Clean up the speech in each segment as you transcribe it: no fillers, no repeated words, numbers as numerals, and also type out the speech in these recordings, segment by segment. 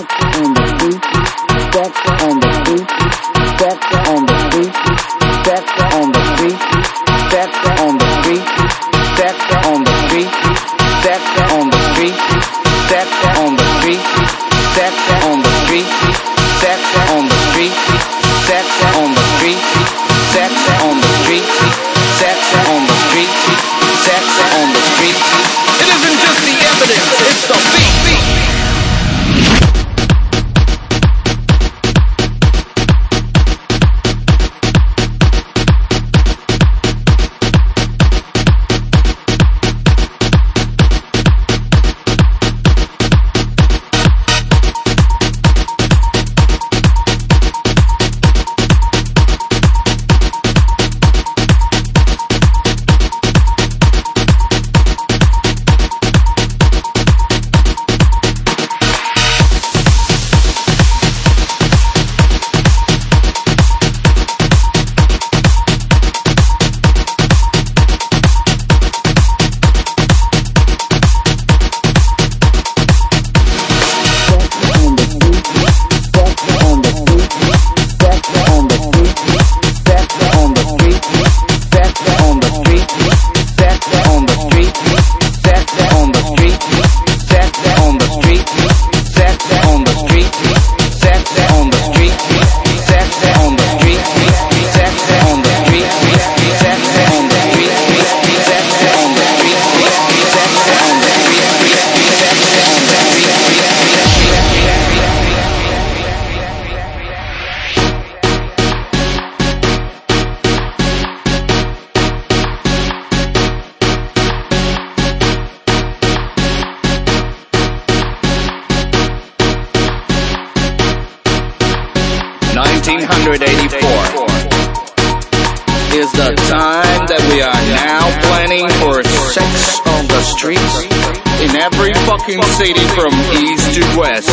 is the time that we are now planning for sex on the streets in every fucking city from east to west.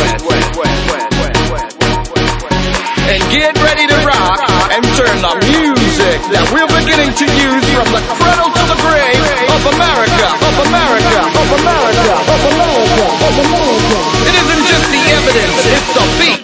And get ready to rock and turn the music that we're beginning to use from the cradle to the grave of America, of America, of America, of America, of America. It isn't just the evidence, it's the beat.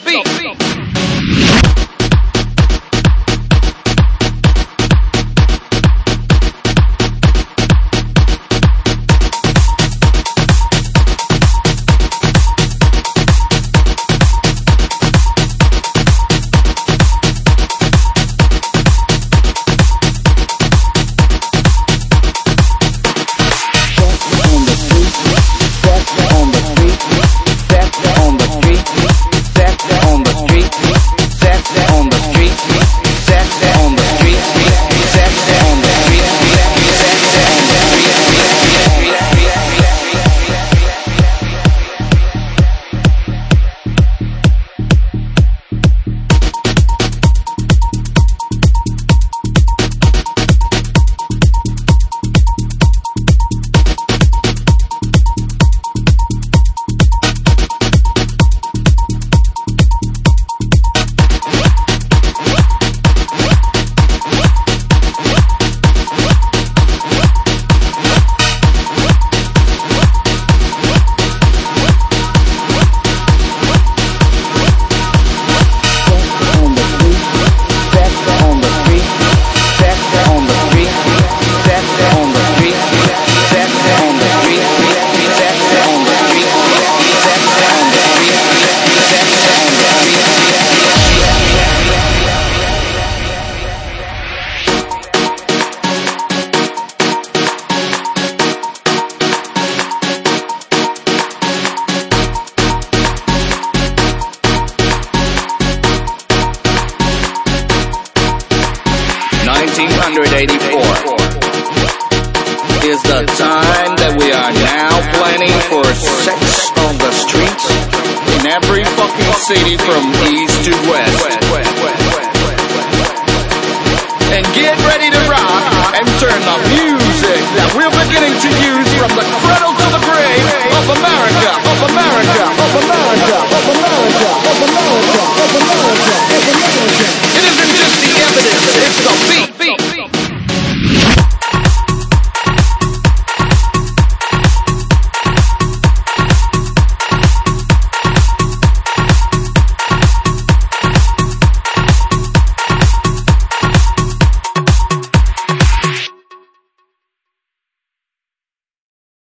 1984 is the time that we are now planning for sex on the streets in every fucking city from east to west. And get ready to rock and turn the music that we're beginning to use from the cradle to the grave of America.